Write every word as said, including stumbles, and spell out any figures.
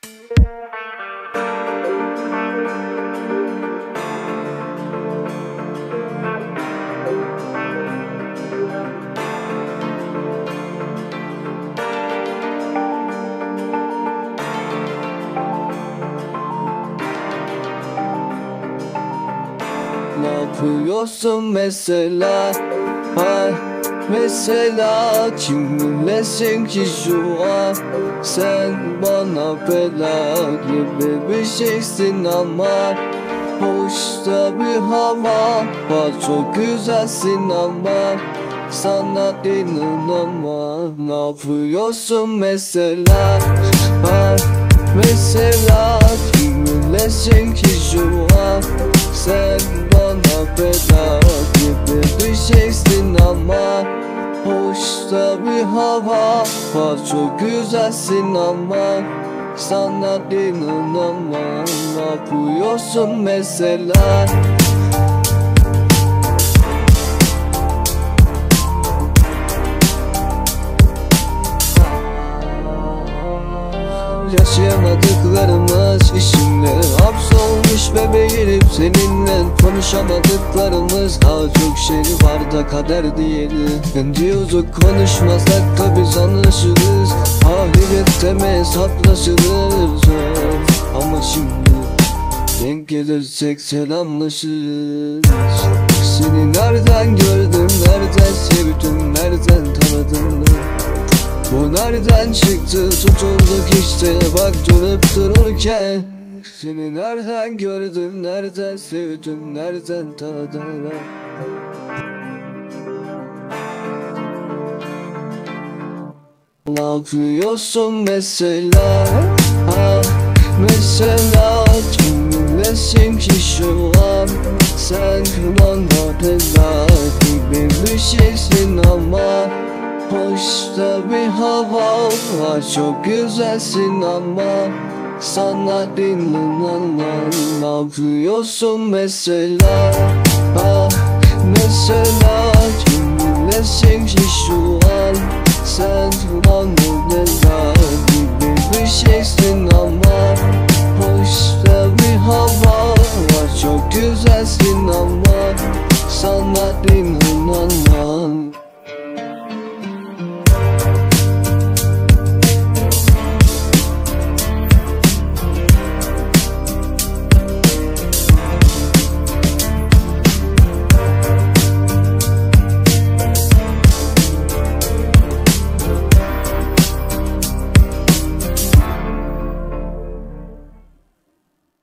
Ne yapıyorsun mesela? Ha, mesela kiminlesin ki şu an? Sen bana bela gibi bir şeysin ama hoşta bir hava var, çok güzelsin ama sana inanamam. Ne yapıyorsun mesela? Ha, mesela kiminlesin ki şu an? Sen bana bela gibi bir şeysin ama hoşta bir hava var, çok güzelsin ama sana inanamam. Ne yapıyorsun mesela? Yaşayamadıklarımız içimde hapsolmuş bebeğim. Seninle konuşamadıklarımız daha çok şey var da kader diyelim. Diyorduk konuşmasak da biz anlaşırız, ahirette mi hesaplaşırız? Ama şimdi denk gelirsek selamlaşırız. Seni nereden gördüm, nereden sevdim, nereden tanıdım? Bu nereden çıktı, tutulduk işte bak dönüp dururken. Seni nereden gördüm, nereden sevdim, nereden tanıdım? Ne yapıyorsun mesela? Ha, mesela kiminlesin ki şu an? Sen bana bela gibi bir şeysin ama hoşta bir hava var, çok güzelsin ama sana inanamam. Ne yapıyorsun mesela? Ha, mesela kiminlesin ki şu an? Sen bana bela gibi bir şeysin